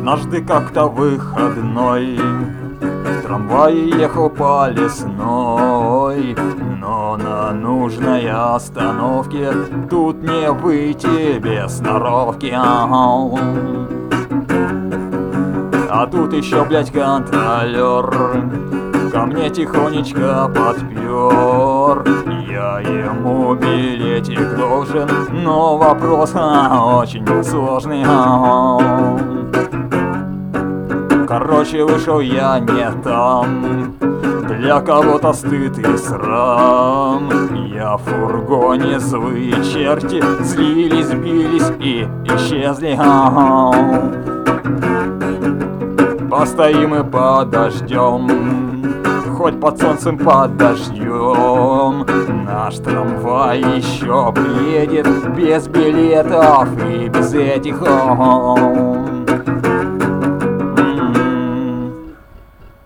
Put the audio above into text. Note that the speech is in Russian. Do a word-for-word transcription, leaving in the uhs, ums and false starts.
Однажды как-то выходной в трамвае ехал по Лесной, но на нужной остановке тут не выйти без сноровки. А тут еще, блядь, контролер ко мне тихонечко подпер. Я ему билетик должен, но вопрос а, очень сложный. Короче, вышел я не там, для кого-то стыд и срам. Я в фургоне, злые черти злились, бились и исчезли. Постоим и подождем, хоть под солнцем под дождем. Наш трамвай еще приедет без билетов и без этих.